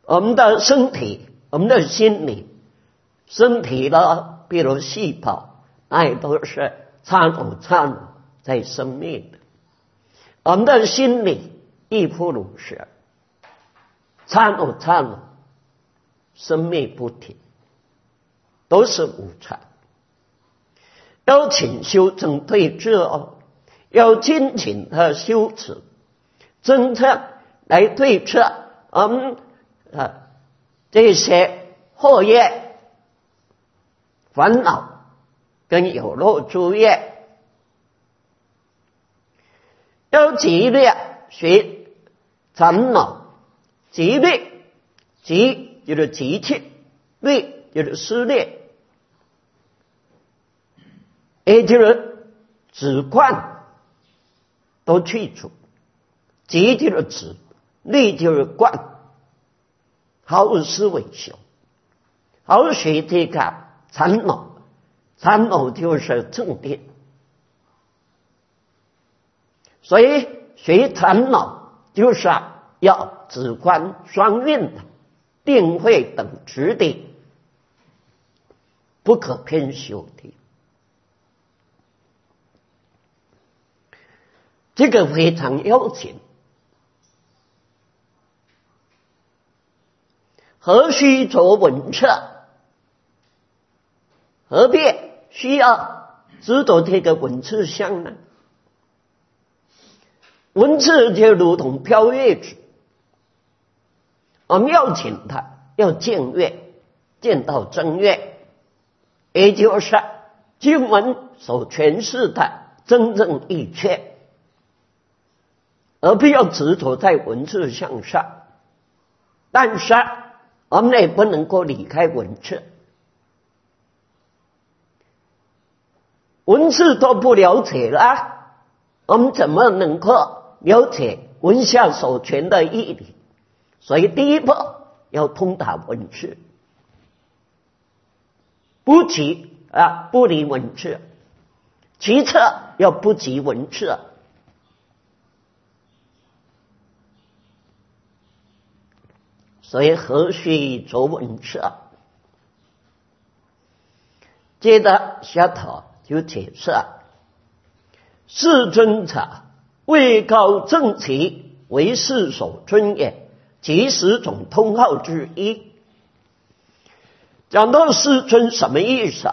我们的身体，我们的心理，身体呢，比如细胞，那也都是参偶在生命的。我们的心理亦复如是，参偶生命不停，都是无常。要勤修正对治哦，要精勤的修持，真正来对治这些惑业、烦恼跟有漏诸业。要极力学烦恼，极力，极就是极气，虑就是思虑，也就是止观都去除，极就是止，虑就是观，好好思维修，好好学这个禅脑，禅脑就是正定。所以学禅脑就是要止观双运的，定慧等持的，不可偏修的。这个非常要紧。何须着文册？何必需要执着这个文字相呢？文字就如同飘月纸，我们要请它，要见月，见到正月，也就是经文所诠释的真正意切，而不要执着在文字向上。但是我们也不能够离开文字，文字都不了解了，我们怎么能够了解文下所诠的义理？所以第一步要通达文字，不离文字；其次要不及文字。所以何须着文字？接着下头就解释：世尊者，位高正齐，为世所尊也，即10种通号之一。讲到世尊什么意思？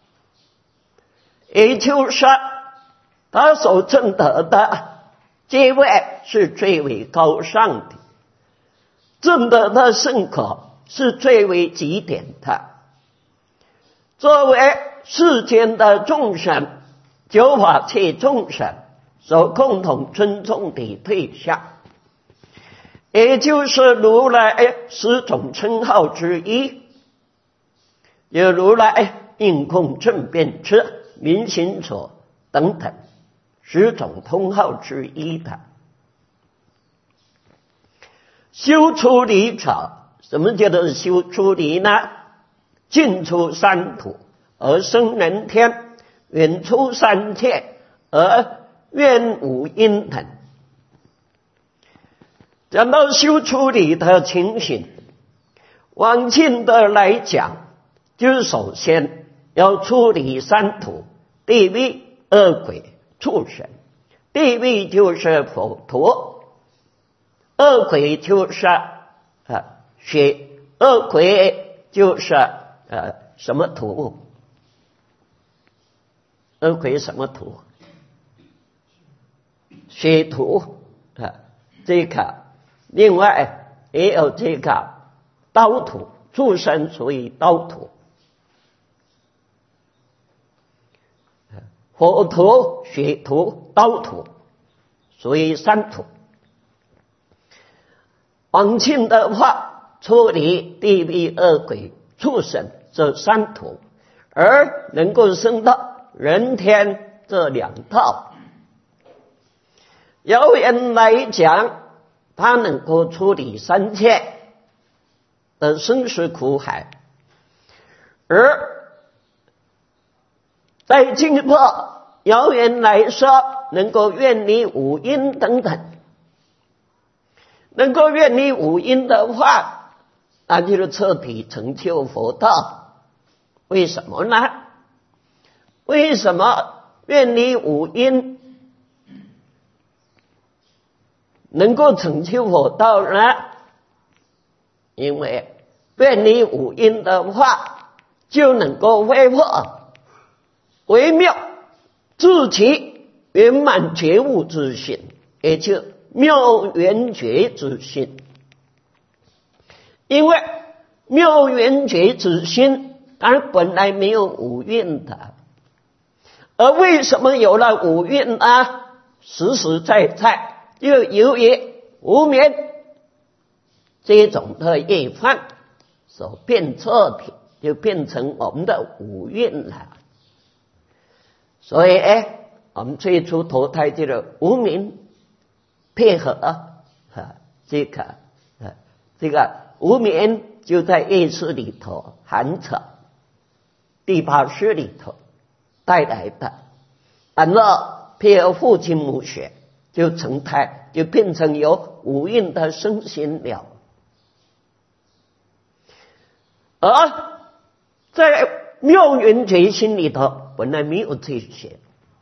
也就是他所证得的阶位是最为高尚的，证得的圣果是最为极点的。作为世间的众生，九法界众生所共同尊重的对象，也就是如来10种称号之一，有如来应空正遍知明行所等等10种通号之一的。修出离者，什么叫做修出离呢？进出三途而生人天，远出三界而愿无因等。讲到修出离的情形，往近的来讲，就是首先要出离三途：地狱、恶鬼、畜生。地狱就是佛陀，恶鬼就是血，恶鬼就是什么土？恶鬼什么土？血土这个。另外也有这个刀土，畜生属于刀土，火土、血土、刀土属于三土。往近的话，出离地狱、恶鬼、畜生这三土，而能够升到人天这2道。遥远来讲，他能够处理三界的生死苦海，而在进一步遥远来说，能够远离五阴等等。能够远离五阴的话， 那就是彻底成就佛道。为什么呢？为什么愿离五阴能够成就佛道呢？因为愿离五阴的话，就能够恢复微妙自己圆满觉悟之心，也就妙圆觉之心。因为妙圆觉之心它本来没有五蕴的，而为什么有了五蕴呢？实实在在就由于无明这种的业犯所变错的，就变成我们的五蕴了。所以我们最初投胎这个无明配合这个无明就在业识里头含着第八识里头带来的，然后配合父亲母血就成胎，就变成有五蕴的身心了。而在妙圆觉心里头本来没有这些，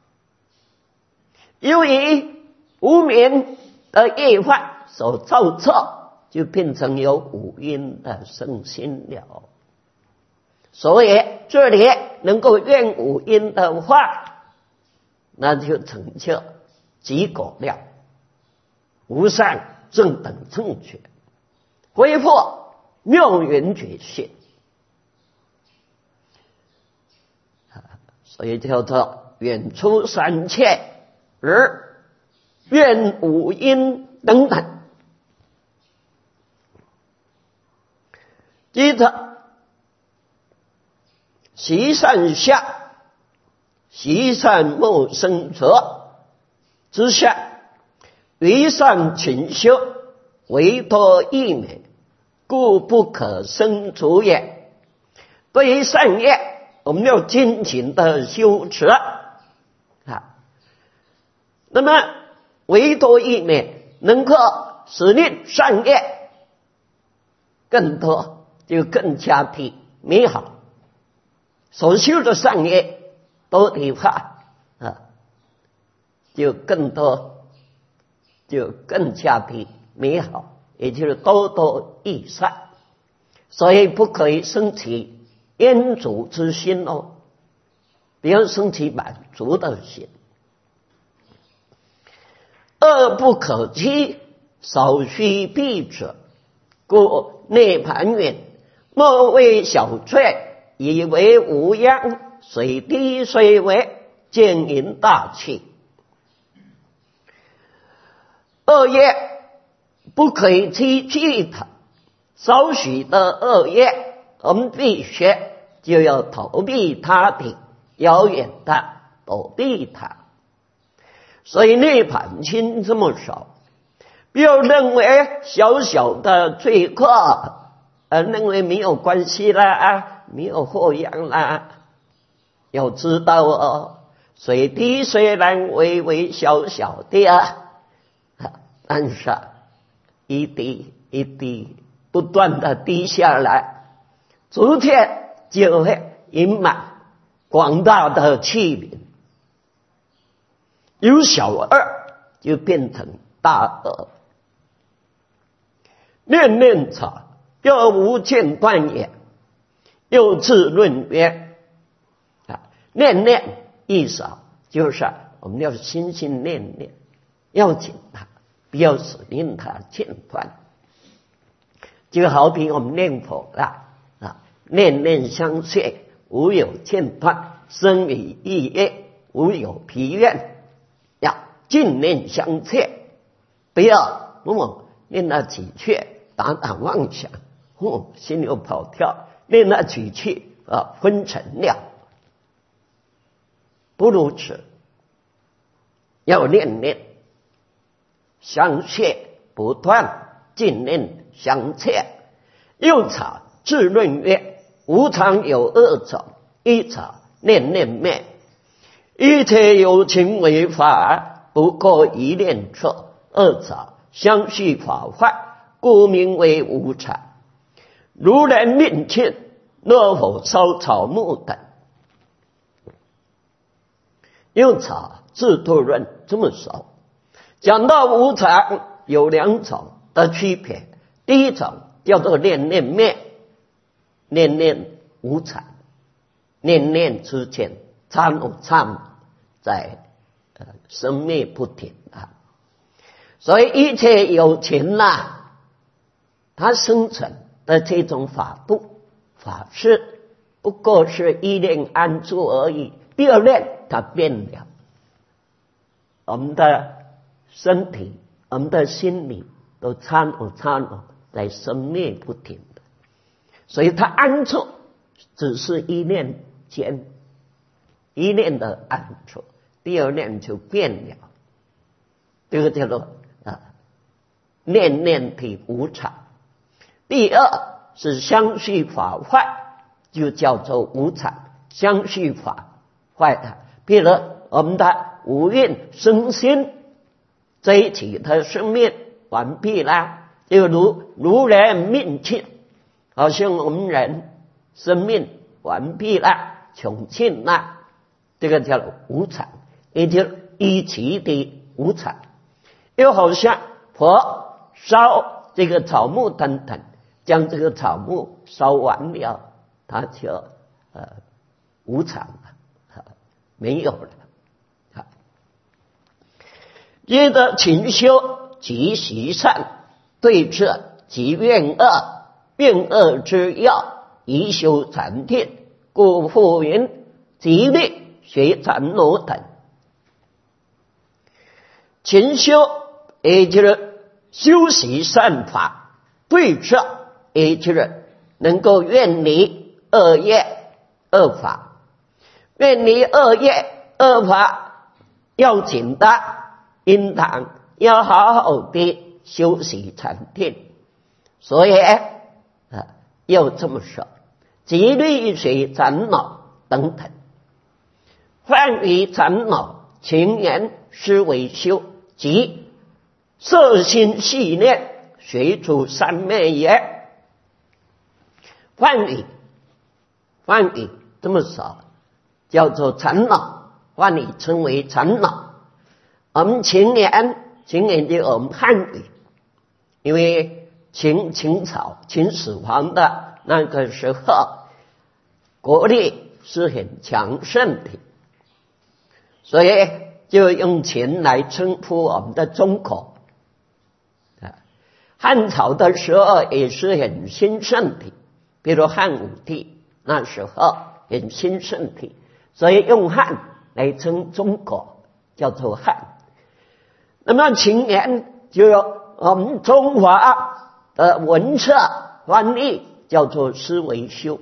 由于无明的业患所造作，就变成有五蕴的身心了。所以这里能够愿五阴的话，那就成就极果了，无上正等正觉，恢复妙圆觉性。所以叫做远出三界而愿五阴等等。接着习善下，习善莫生者之下，为善勤修，唯多益美，故不可生除也。对于善业，我们要精勤的修持那么唯多益美，能够使令善业更多，就更加的美好。所修的善业多的话就更多，就更加的美好，也就是多多益善。所以不可以生起厌足之心哦，不要生起满足的心。恶不可欺，少须避者，故涅盘云：莫为小罪，以为无殃，水滴虽微，见盈大器。恶业不可以欺弃它，少许的恶业我们必须就要逃避它的，遥远的躲避它。所以涅盘经这么少，不要认为小小的罪过认为没有关系啦没有祸殃啦。要知道水滴虽然微微小小的但是一滴一滴不断的滴下来，逐渐就会盈满广大的器皿，由小恶就变成大恶。念念者又无间断也。又自论曰念念意思就是我们要心心念念，要紧它，不要使令它间断。就好比我们念佛念念相续，无有间断，生于意业，无有疲怨，要尽念相切，不要念了几句打打妄想心又跑跳，念了几句昏沉了。不如此，要念念相续不断，尽念相切。又者自论曰：无常有二者，一者念念灭，一切有情为法，不过一念处；二者相续法坏，故名为无常。 如人命磬，若火烧草木等。用草制度论这么说，讲到无常有两种的区别。第一种叫做念念灭，念念无常，念念之间参无参在生灭不停啊。所以一切有情它生成的这种法度法事，不过是一念安住而已。第二念它变了，我们的身体我们的心理都参无在生灭不停的，所以它安住只是一念间，一念的安住，第二念就变了，这个叫做念念体无常。第二是相续法坏，就叫做无常。相续法坏的，比如我们的五蕴身心这一起的生命完毕了，就如人命磬，好像我们人生命完毕了，穷尽了，这个叫无常，也就一起的无常。又好像火烧这个草木等等，将这个草木烧完了，它就无常了，没有了。接着勤修即习善，对治即怨恶，怨恶之要，宜修禅定，故复云即力学禅罗等。勤修也就是修习善法，对治也就是能够远离恶业恶法。远离恶业恶法要紧的，应当要好好的修习禅定。所以要这么说，即力学禅老等等。犯于禅老，情言思维修，即色心系念，学出三昧也。犯于这么说叫做禅老，换你称为禅老。我们情言就我们汉语，因为秦朝秦始皇的那个时候国力是很强盛的，所以就用秦来称呼我们的中国。汉朝的时候也是很兴盛的，比如汉武帝那时候很兴盛的，所以用汉来称中国叫做汉。那么情言就我们中华的文册翻译叫做思维修。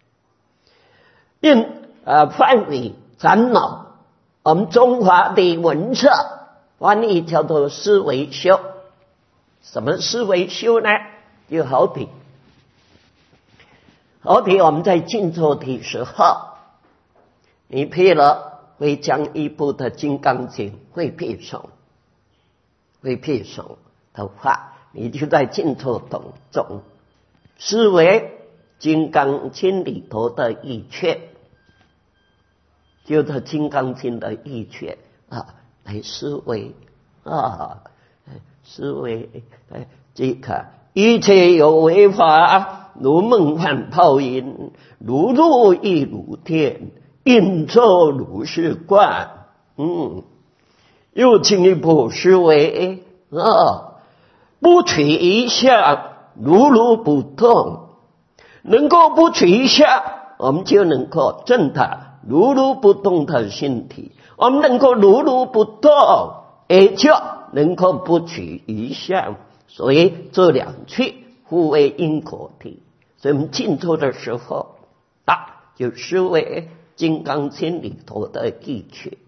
翻译禅老，我们中华的文册翻译叫做思维修。什么思维修呢？就好比我们在静坐的时候，你譬如会讲一部的《金刚经》会背诵的话，你就在静坐当中思维《金刚经》里头的意趣，就是《金刚经》的意趣来思维这个一切有为法，如梦幻泡影，如露亦如电，应作如是观。又进一步思维不取一相，如不动。能够不取一相，我们就能够证得如不动的性体。我们能够如不动，也就能够不取一相。所以这两句互为因果体。所以我们静坐的时候就思维《金刚经》里头的意趣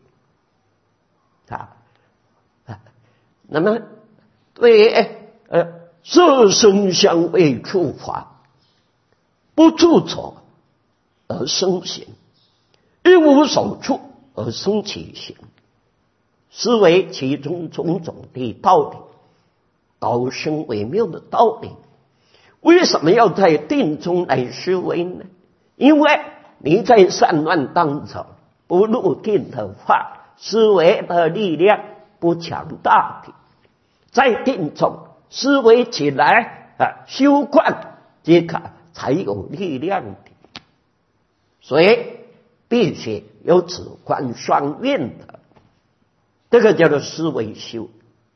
那么对于色声香味触法，不著作而生行，一无所处而生其行，思维其中种种的道理，高深微妙的道理， 为什么要在定中来思维呢？因为你在散乱当中不入定的话，思维的力量不强大的，在定中思维起来修观这个才有力量的。所以必须有止观双运的，这个叫做思维修。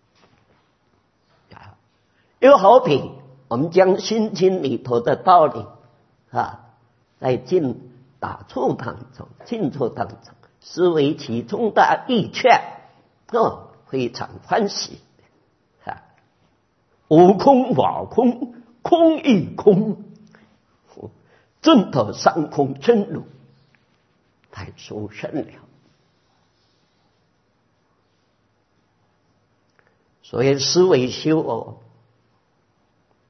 又好比我们将心经里头的道理在打坐当中、静坐当中思维其中的意趣，非常欢喜。无空法空，空亦空，正得三空真如，太殊胜了。所以思维修